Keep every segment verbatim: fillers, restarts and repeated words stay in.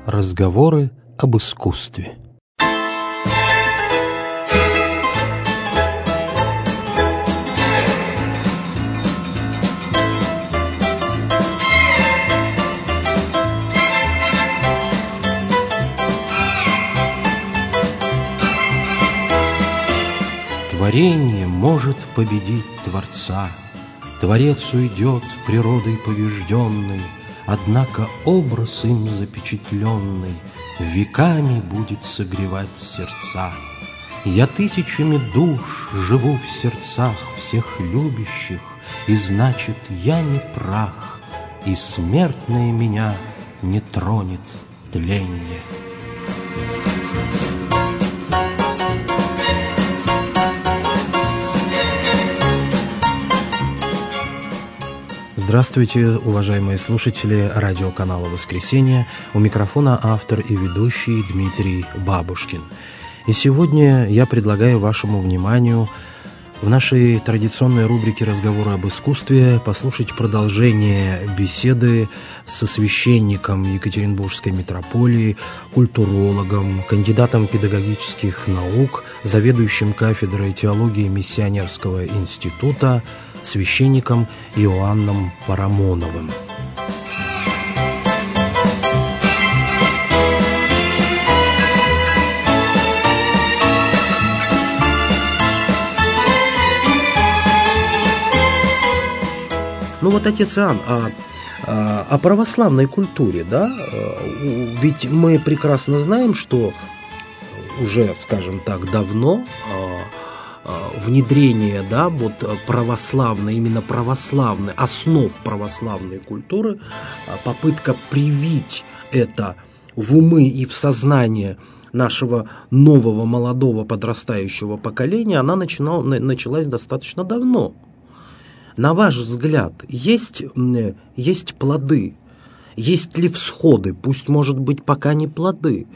Разговоры об искусстве. Творение может победить Творца. Творец уйдет природой побежденной, однако образ им запечатленный веками будет согревать сердца. Я тысячами душ живу в сердцах всех любящих, и значит, я не прах, и смертное меня не тронет тленье. Здравствуйте, уважаемые слушатели радиоканала «Воскресенье». У микрофона автор и ведущий Дмитрий Бабушкин. И сегодня я предлагаю вашему вниманию в нашей традиционной рубрике «Разговоры об искусстве» послушать продолжение беседы со священником Екатеринбургской митрополии, культурологом, кандидатом педагогических наук, заведующим кафедрой теологии Миссионерского института, священником Иоанном Парамоновым. Ну вот, отец Иоанн, а, а, о православной культуре, да, ведь мы прекрасно знаем, что уже, скажем так, давно внедрение, да, вот православной, именно православной, основ православной культуры, попытка привить это в умы и в сознание нашего нового, молодого, подрастающего поколения, она начинала, началась достаточно давно. На ваш взгляд, есть, есть плоды, есть ли всходы, пусть, может быть, пока не плоды?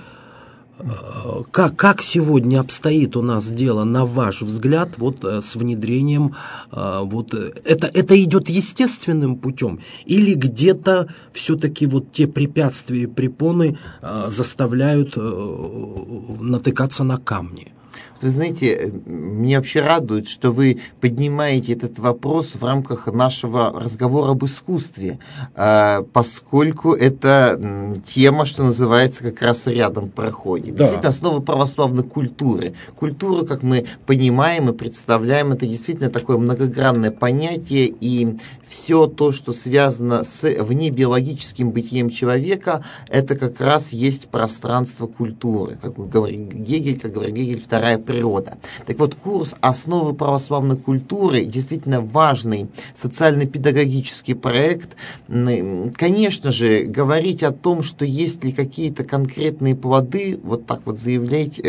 Как, как сегодня обстоит у нас дело, на ваш взгляд, вот с внедрением, вот это, это идет естественным путем, или где-то все-таки вот те препятствия и препоны заставляют натыкаться на камни? Вы знаете, меня вообще радует, что вы поднимаете этот вопрос в рамках нашего разговора об искусстве, поскольку это тема, что называется, как раз рядом проходит. Да. Действительно, основа православной культуры. Культура, как мы понимаем и представляем, это действительно такое многогранное понятие, и все то, что связано с внебиологическим бытием человека, это как раз есть пространство культуры. Как говорит Гегель, как говорит Гегель, вторая природа. Так вот, курс «Основы православной культуры» действительно важный социально-педагогический проект. Конечно же, говорить о том, что есть ли какие-то конкретные плоды, вот так вот заявлять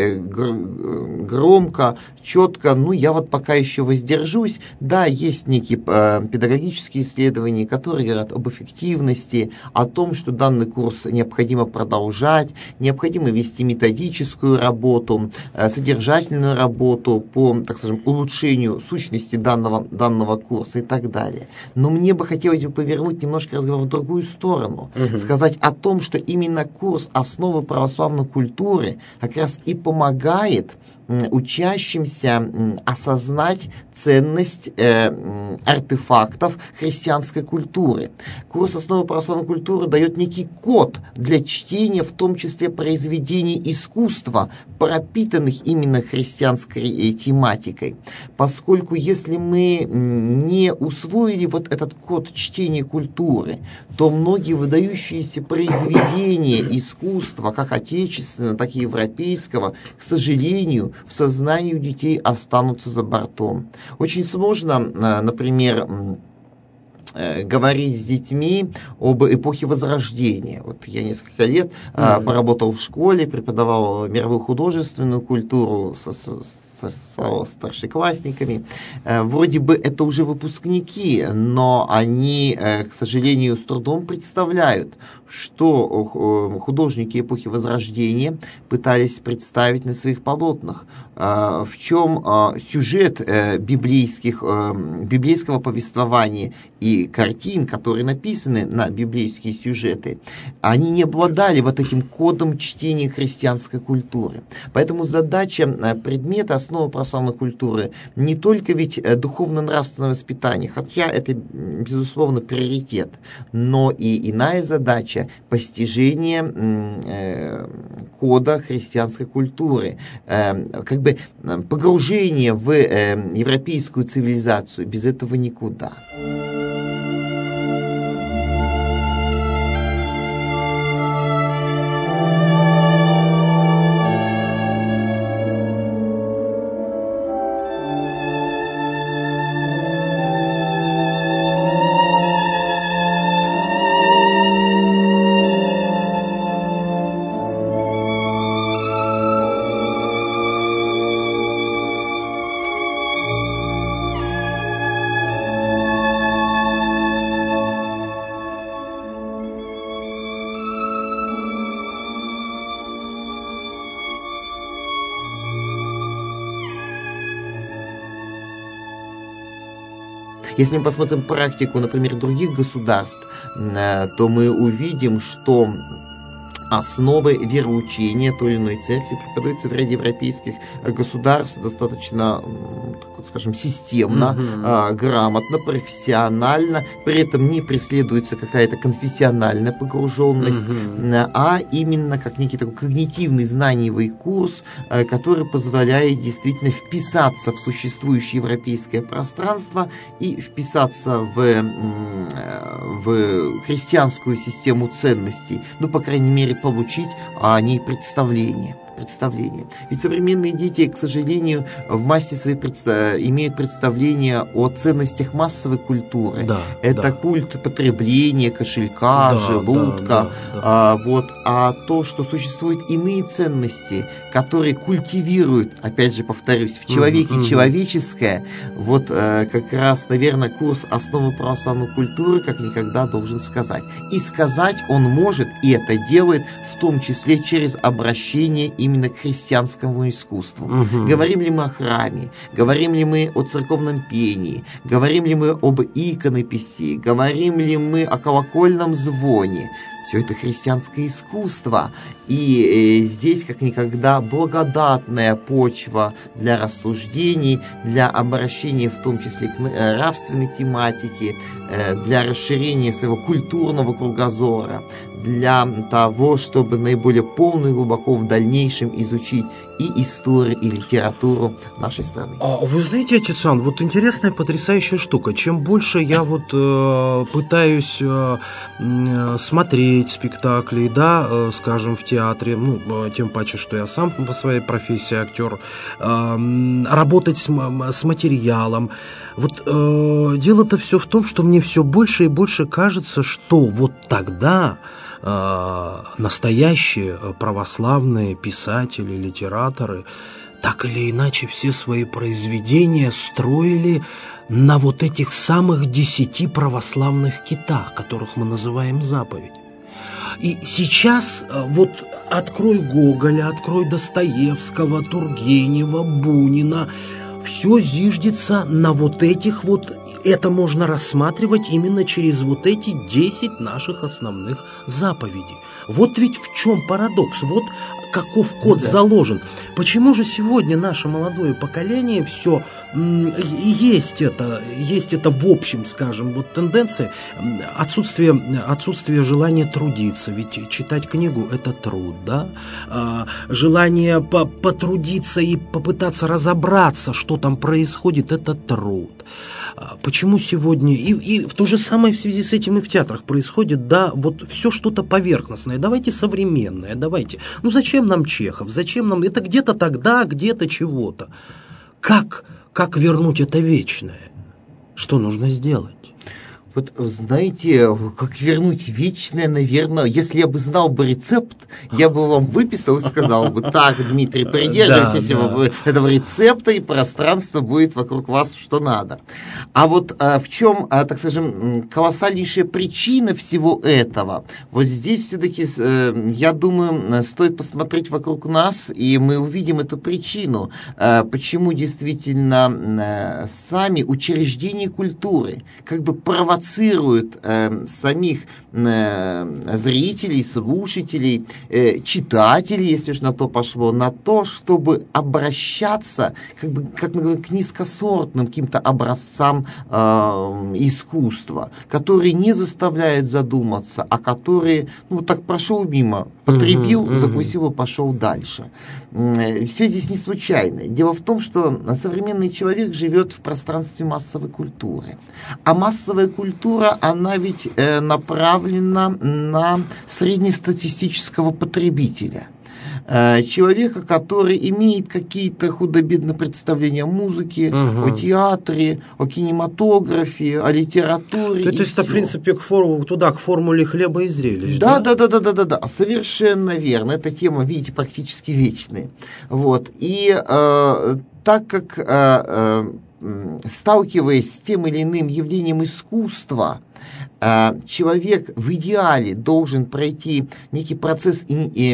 громко, четко, ну, я вот пока еще воздержусь. Да, есть некие педагогические исследования, которые говорят об эффективности, о том, что данный курс необходимо продолжать, необходимо вести методическую работу, содержательную работу по, так скажем, улучшению сущности данного, данного курса и так далее. Но мне бы хотелось бы повернуть немножко разговор в другую сторону, угу. сказать о том, что именно курс «Основы православной культуры» как раз и помогает учащимся осознать ценность э, артефактов христианской культуры. Курс «Основы православной культуры» дает некий код для чтения, в том числе произведений искусства, пропитанных именно христианской э, тематикой. Поскольку если мы не усвоили вот этот код чтения культуры, то многие выдающиеся произведения искусства, как отечественного, так и европейского, к сожалению, в сознании у детей останутся за бортом. Очень сложно, например, говорить с детьми об эпохе Возрождения. Вот я несколько лет mm-hmm. поработал в школе, преподавал мировую художественную культуру, со, со старшеклассниками. Вроде бы это уже выпускники, но они, к сожалению, с трудом представляют, что художники эпохи Возрождения пытались представить на своих полотнах, в чем сюжет библейских, библейского повествования и картин, которые написаны на библейские сюжеты, они не обладали вот этим кодом чтения христианской культуры. Поэтому задача предмета «Основа православной культуры» не только ведь духовно-нравственное воспитание, хотя это, безусловно, приоритет, но и иная задача – постижение э, кода христианской культуры, э, как бы погружение в э, европейскую цивилизацию. Без этого никуда. Если мы посмотрим практику, например, других государств, то мы увидим, что основы вероучения той или иной церкви преподаются в ряде европейских государств достаточно, скажем, системно, uh-huh. грамотно, профессионально, при этом не преследуется какая-то конфессиональная погруженность, uh-huh. а именно как некий такой когнитивный знаниевый курс, который позволяет действительно вписаться в существующее европейское пространство и вписаться в, в христианскую систему ценностей, ну, по крайней мере, получить о ней представление. представление. Ведь современные дети, к сожалению, в массе своей предста- имеют представление о ценностях массовой культуры. Да, это да. культ потребления, кошелька, да, желудка. Да, да, да. А, вот, а то, что существуют иные ценности, которые культивируют, опять же, повторюсь, в человеке угу, человеческое, угу. вот а, как раз, наверное, курс «Основы православной культуры» как никогда должен сказать. И сказать он может, и это делает, в том числе через обращение именно к христианскому искусству. Угу. Говорим ли мы о храме, говорим ли мы о церковном пении, говорим ли мы об иконописи, говорим ли мы о колокольном звоне. Все это христианское искусство. И э, здесь, как никогда, благодатная почва для рассуждений, для обращения в том числе к нравственной тематике, э, для расширения своего культурного кругозора, для того, чтобы наиболее полно и глубоко в дальнейшем изучить и историю, и литературу нашей страны. А вы знаете, отец Ан, вот интересная, потрясающая штука. Чем больше я вот э, пытаюсь э, э, смотреть спектакли, да, э, скажем, в театре, ну, э, тем паче, что я сам по своей профессии актер, э, работать с, с материалом. Вот э, дело-то все в том, что мне все больше и больше кажется, что вот тогда настоящие православные писатели, литераторы так или иначе все свои произведения строили на вот этих самых десяти православных китах, которых мы называем заповедями. И сейчас вот открой Гоголя, открой Достоевского, Тургенева, Бунина, все зиждется на вот этих вот, это можно рассматривать именно через вот эти десять наших основных заповедей. Вот ведь в чем парадокс, вот каков код да. заложен. Почему же сегодня наше молодое поколение все есть это, есть это в общем, скажем, вот тенденция, отсутствие, отсутствие желания трудиться, ведь читать книгу это труд, да? А, желание по потрудиться и попытаться разобраться, что там происходит, это труд. А, почему сегодня, и, и в то же самое в связи с этим и в театрах происходит, да, вот все что-то поверхностное, давайте современное, давайте, ну зачем нам Чехов, зачем нам, это где-то тогда, где-то чего-то. Как, как вернуть это вечное? Что нужно сделать? Вот знаете, как вернуть вечное, наверное, если я бы знал бы рецепт, я бы вам выписал и сказал бы: так, Дмитрий, придерживайтесь да, да. этого рецепта, и пространство будет вокруг вас что надо. А вот а, в чем, а, так скажем, колоссальнейшая причина всего этого? Вот здесь все-таки, а, я думаю, стоит посмотреть вокруг нас, и мы увидим эту причину, а, почему действительно а, сами учреждения культуры как бы провоцируют э, самих э, зрителей, слушателей, э, читателей, если уж на то пошло, на то, чтобы обращаться, как бы, как мы говорим, к низкосортным каким-то образцам э, искусства, которые не заставляют задуматься, а которые, ну, вот так прошел мимо, потребил, uh-huh, uh-huh. закусил и пошел дальше. Все здесь не случайно. Дело в том, что современный человек живет в пространстве массовой культуры. А массовая культура, она ведь э, направлена на среднестатистического потребителя. Э, человека, который имеет какие-то худо-бедно представления о музыке, угу. о театре, о кинематографе, о литературе. То есть это, в принципе, к форму, туда, к формуле хлеба и зрелищ. Да, да, да, да, да, да, да, совершенно верно. Эта тема, видите, практически вечная. Вот. И э, так как, э, э, сталкиваясь с тем или иным явлением искусства, человек в идеале должен пройти некий процесс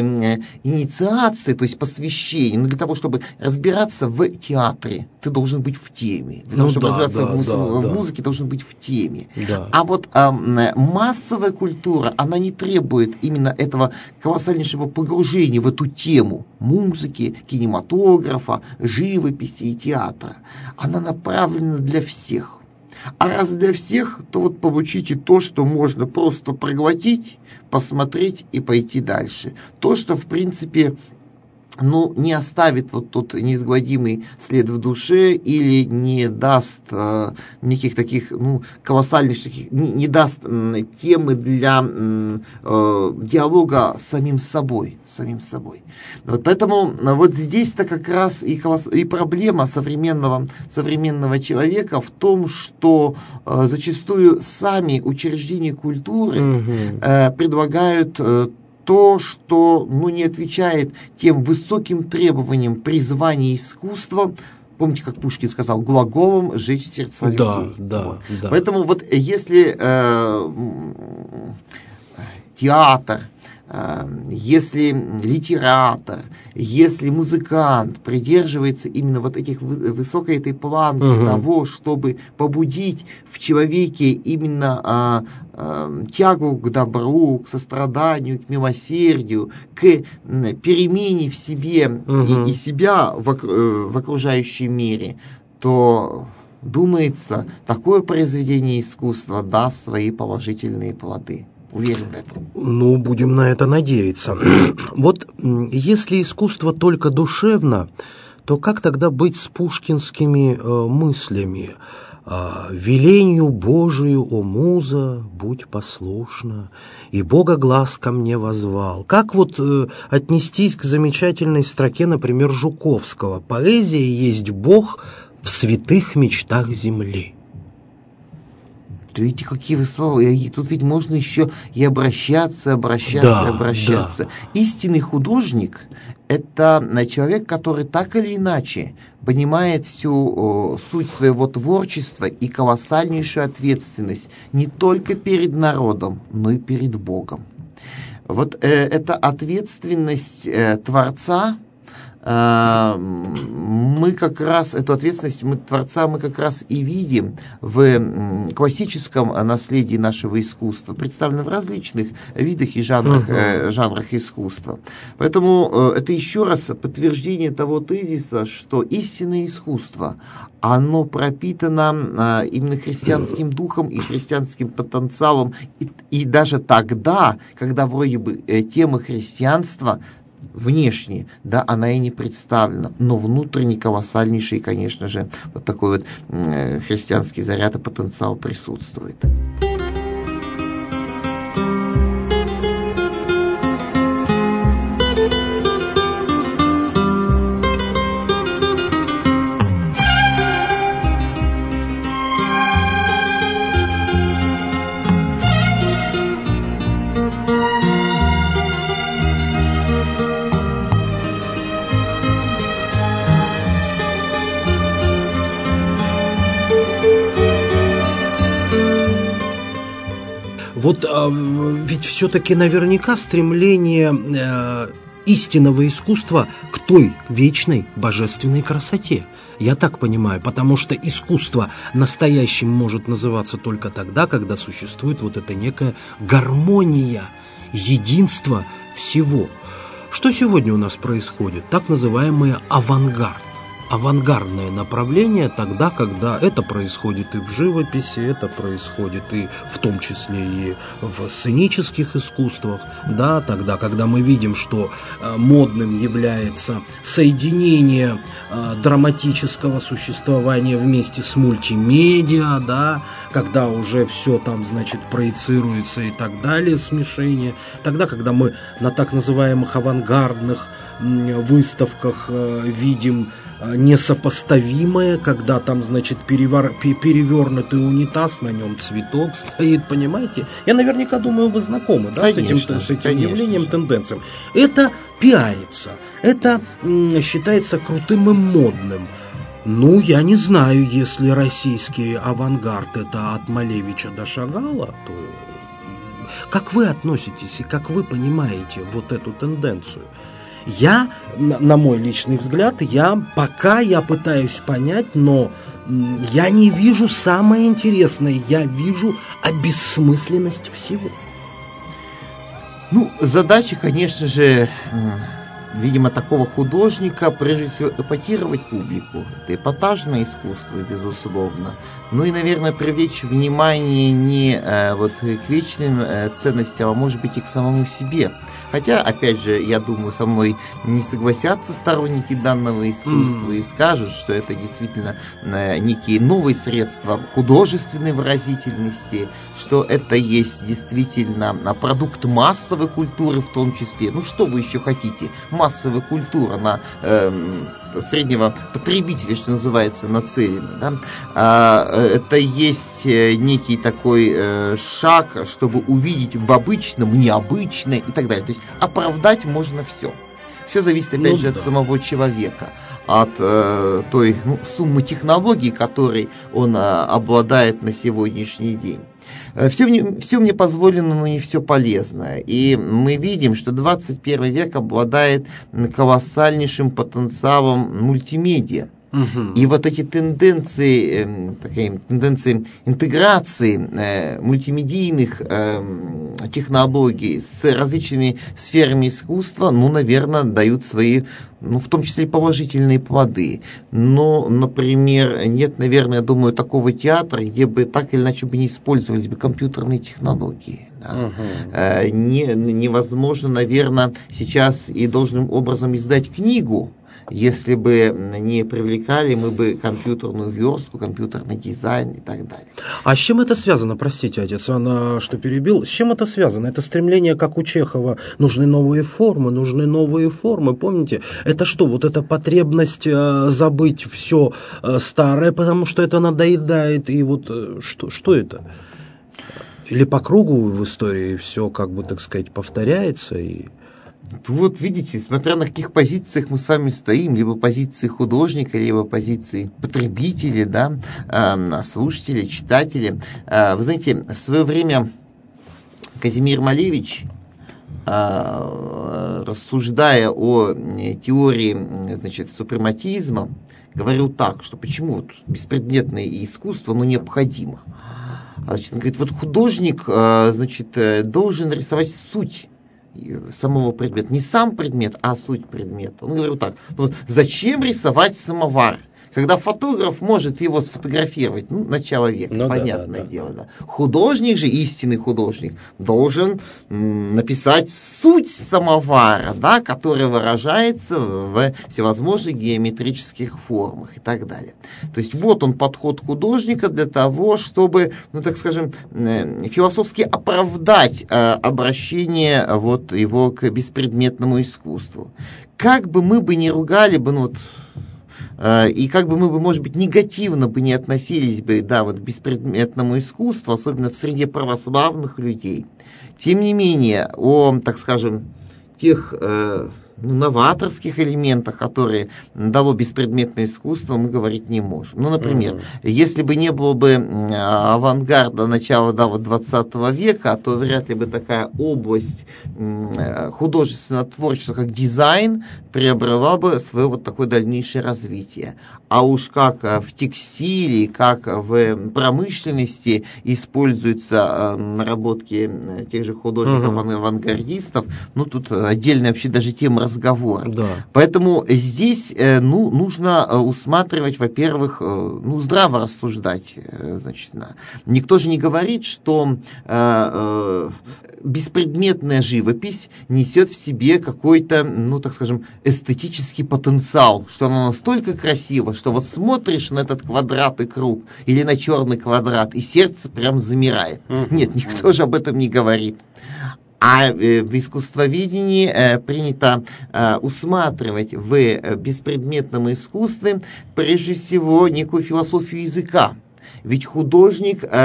инициации, то есть посвящения, но для того, чтобы разбираться в театре, ты должен быть в теме. Для того, ну, чтобы да, разбираться да, в, да, в да. музыке, должен быть в теме. Да. А вот а, массовая культура, она не требует именно этого колоссальнейшего погружения в эту тему музыки, кинематографа, живописи и театра. Она направлена для всех. А раз для всех, то вот получите то, что можно просто проглотить, посмотреть и пойти дальше. То, что, в принципе, ну, не оставит вот тот неизгладимый след в душе или не даст э, никаких таких, ну, колоссальных, таких, не, не даст э, темы для э, диалога с самим собой, с самим собой. Вот поэтому вот здесь-то как раз и, и проблема современного, современного человека в том, что э, зачастую сами учреждения культуры э, предлагают э, то, что, ну, не отвечает тем высоким требованиям призвания искусства. Помните, как Пушкин сказал, глаголом «сжечь сердца людей». Да, да, вот. да. Поэтому вот если э, театр, э, если литератор, если музыкант придерживается именно вот этих высокой этой планки угу. того, чтобы побудить в человеке именно э, тягу к добру, к состраданию, к милосердию, к перемене в себе угу. и, и себя в, в окружающем мире, то, думается, такое произведение искусства даст свои положительные плоды. Уверен в этом. Ну, будем на это надеяться. Вот если искусство только душевно, то как тогда быть с пушкинскими э, мыслями? «Велению Божию, о муза, будь послушна, и Бога глаз ко мне возвал». Как вот э, отнестись к замечательной строке, например, Жуковского: «Поэзия есть Бог в святых мечтах земли». Видите, какие вы слова. И тут ведь можно еще и обращаться, обращаться, да, обращаться. Да. Истинный художник – это человек, который так или иначе понимает всю о, суть своего творчества и колоссальнейшую ответственность не только перед народом, но и перед Богом. Вот э, эта ответственность э, Творца, мы как раз, эту ответственность мы, Творца мы как раз и видим в классическом наследии нашего искусства, представлено в различных видах и жанрах, uh-huh. жанрах искусства. Поэтому это еще раз подтверждение того тезиса, что истинное искусство, оно пропитано именно христианским духом и христианским потенциалом, и, и даже тогда, когда вроде бы тема христианства внешне, да, она и не представлена, но внутренне колоссальнейший, конечно же, вот такой вот э, христианский заряд и потенциал присутствует. Вот ведь все-таки наверняка стремление истинного искусства к той вечной божественной красоте. Я так понимаю, потому что искусство настоящим может называться только тогда, когда существует вот эта некая гармония, единство всего. Что сегодня у нас происходит? Так называемый авангард. Авангардное направление тогда, когда это происходит и в живописи, это происходит и в том числе и в сценических искусствах, да, тогда, когда мы видим, что э, модным является соединение э, драматического существования вместе с мультимедиа, да, когда уже все там, значит, проецируется и так далее, смешение, тогда, когда мы на так называемых авангардных э, выставках э, видим несопоставимое, когда там, значит, перевор... перевернутый унитаз, на нем цветок стоит, понимаете? Я наверняка думаю, вы знакомы, да, конечно, с этим, с этим конечно. явлением, тенденциям. Это пиарится, это м, считается крутым и модным. Ну, я не знаю, если российский авангард это от Малевича до Шагала, то как вы относитесь и как вы понимаете вот эту тенденцию? Я, на мой личный взгляд, я пока я пытаюсь понять, но я не вижу самое интересное, я вижу обессмысленность всего. Ну, задача, конечно же, видимо, такого художника, прежде всего, эпатировать публику. Это эпатажное искусство, безусловно. Ну и, наверное, привлечь внимание не э, вот к вечным э, ценностям, а может быть и к самому себе. Хотя, опять же, я думаю, со мной не согласятся сторонники данного искусства mm. и скажут, что это действительно э, некие новые средства художественной выразительности, что это есть действительно продукт массовой культуры в том числе. Ну, что вы еще хотите? Массовая культура на э, среднего потребителя, что называется, нацелена. Да? А, это есть некий такой э, шаг, чтобы увидеть в обычном необычное и так далее. То есть оправдать можно все. Все зависит, опять ну, же, да. от самого человека, от э, той ну, суммы технологий, которой он э, обладает на сегодняшний день. Все мне, все мне позволено, но не все полезно. И мы видим, что двадцать первый век обладает колоссальнейшим потенциалом мультимедиа. Угу. И вот эти тенденции, э, такие, тенденции интеграции э, мультимедийных э, технологий с различными сферами искусства, ну, наверное, дают свои, ну, в том числе и положительные плоды. Но, например, нет, наверное, я думаю, такого театра, где бы так или иначе бы не использовались бы компьютерные технологии. Да. Uh-huh. Э, не, невозможно, наверное, сейчас и должным образом издать книгу, если бы не привлекали мы бы компьютерную верстку, компьютерный дизайн и так далее. А с чем это связано, простите, отец, она что перебил? С чем это связано? Это стремление, как у Чехова, нужны новые формы, нужны новые формы, помните? Это что, вот эта потребность э, забыть все э, старое, потому что это надоедает, и вот э, что, что это? Или по кругу в истории все, как бы, так сказать, повторяется и... Вот видите, смотря на каких позициях мы с вами стоим, либо позиции художника, либо позиции потребителя, да, э, слушателя, читателя. Э, вы знаете, в свое время Казимир Малевич, э, рассуждая о теории, значит, супрематизма, говорил так, что почему вот беспредметное искусство, но необходимо. Значит, он говорит, вот художник, э, значит, должен рисовать суть самого предмета. Не сам предмет, а суть предмета. Он говорил так, ну, зачем рисовать самовар? Когда фотограф может его сфотографировать, ну, начало века, ну, понятное да, да, дело. Да. Художник же, истинный художник, должен м, написать суть самовара, да, которая выражается в всевозможных геометрических формах и так далее. То есть вот он подход художника для того, чтобы, ну, так скажем, э, философски оправдать э, обращение вот, его к беспредметному искусству. Как бы мы бы ни ругали бы, ну вот, и как бы мы бы, может быть, негативно бы не относились бы, да, вот, к беспредметному искусству, особенно в среде православных людей, тем не менее, о, так скажем, тех э, ну, новаторских элементах, которые дало беспредметное искусство, мы говорить не можем. Ну, например, mm-hmm. если бы не было бы авангарда начала да, вот двадцатого века, то вряд ли бы такая область художественного творчества, как дизайн, приобрела бы свое вот такое дальнейшее развитие. А уж как в текстиле, как в промышленности используются наработки тех же художников-авангардистов, ну, тут отдельная вообще даже тема разговора. Да. Поэтому здесь, ну, нужно усматривать, во-первых, ну, здраво рассуждать, значит, никто же не говорит, что беспредметная живопись несет в себе какой-то, ну, так скажем, эстетический потенциал, что она настолько красива, что вот смотришь на этот квадрат и круг, или на черный квадрат, и сердце прям замирает. Mm-hmm. Нет, никто же об этом не говорит. А э, в искусствоведении э, принято э, усматривать в э, беспредметном искусстве прежде всего некую философию языка. Ведь художник э,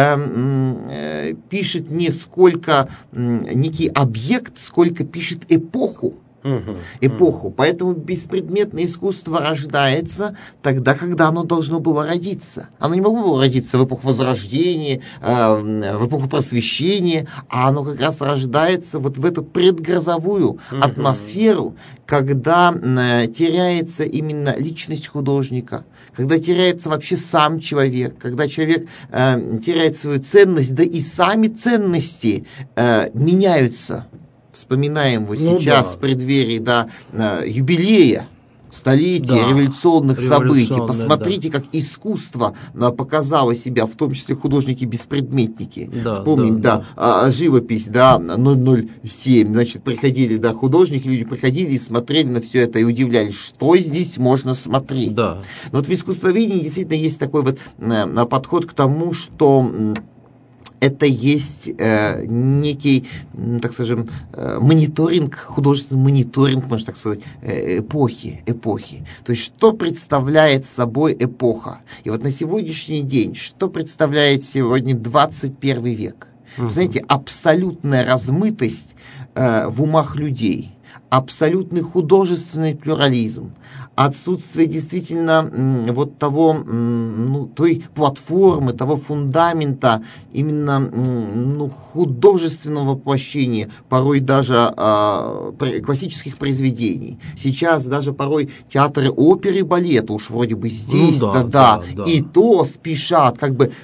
э, пишет не сколько э, некий объект, сколько пишет эпоху. Uh-huh. эпоху. Поэтому беспредметное искусство рождается тогда, когда оно должно было родиться. Оно не могло было родиться в эпоху Возрождения, э, в эпоху Просвещения, а оно как раз рождается вот в эту предгрозовую uh-huh. атмосферу, когда э, теряется именно личность художника, когда теряется вообще сам человек, когда человек э, теряет свою ценность, да и сами ценности э, меняются. Вспоминаем вот ну, сейчас да. в преддверии да, юбилея, столетия да. революционных событий. Посмотрите, да. как искусство показало себя, в том числе художники-беспредметники. Да, Вспомним, да, да, да. живопись, да, ноль ноль семь. Значит, приходили, да, художники, люди приходили и смотрели на все это и удивлялись, что здесь можно смотреть. Да. Но вот в искусствоведении действительно есть такой вот подход к тому, что это есть э, некий, так скажем, э, мониторинг, художественный мониторинг, можно так сказать, э, эпохи, эпохи. То есть, что представляет собой эпоха. И вот на сегодняшний день, что представляет сегодня двадцать первый век? Uh-huh. Знаете, абсолютная размытость э, в умах людей, абсолютный художественный плюрализм, отсутствие действительно вот того, ну, той платформы, того фундамента, именно ну, художественного воплощения, порой даже а, классических произведений. Сейчас даже порой театры оперы и балета уж вроде бы здесь, ну, да, да, да, да, и то спешат как бы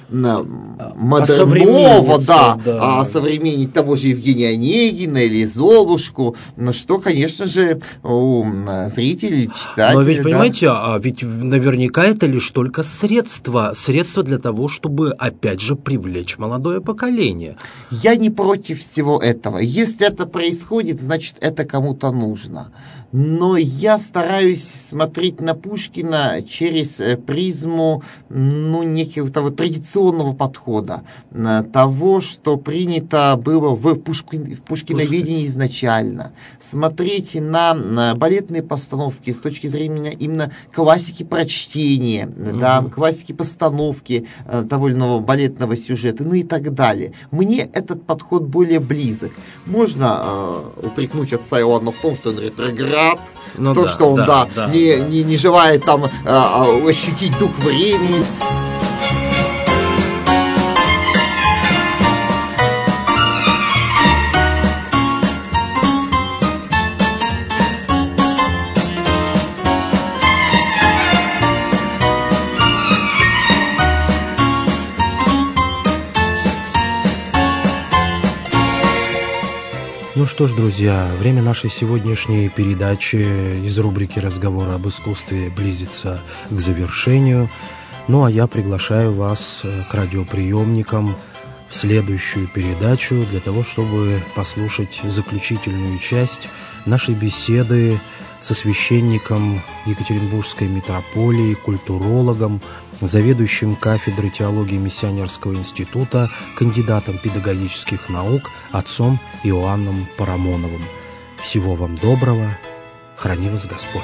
модерново, да, да. осовременить того же Евгения Онегина или Золушку, что, конечно же, у зрителей, читателей. Но ведь, понимаете, да? а ведь наверняка это лишь только средство, средство для того, чтобы, опять же, привлечь молодое поколение. Я не против всего этого. Если это происходит, значит, это кому-то нужно. Но я стараюсь смотреть на Пушкина через призму ну, некого того традиционного подхода, того, что принято было в, Пушкин, в пушкиноведении изначально. Смотреть на, на балетные постановки с точки зрения именно классики прочтения, mm-hmm. да, классики постановки того или иного балетного сюжета, ну и так далее. Мне этот подход более близок. Можно э, упрекнуть отца Иоанна в том, что он ретроград, ну, то, да, что он да, да, да, не, да. Не, не желает там а, ощутить дух времени. Ну что ж, друзья, время нашей сегодняшней передачи из рубрики «Разговоры об искусстве» близится к завершению. Ну а я приглашаю вас к радиоприемникам в следующую передачу для того, чтобы послушать заключительную часть нашей беседы со священником Екатеринбургской митрополии, культурологом, заведующим кафедрой теологии Миссионерского института, кандидатом педагогических наук, отцом Иоанном Парамоновым. Всего вам доброго, храни вас Господь.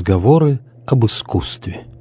Разговоры об искусстве.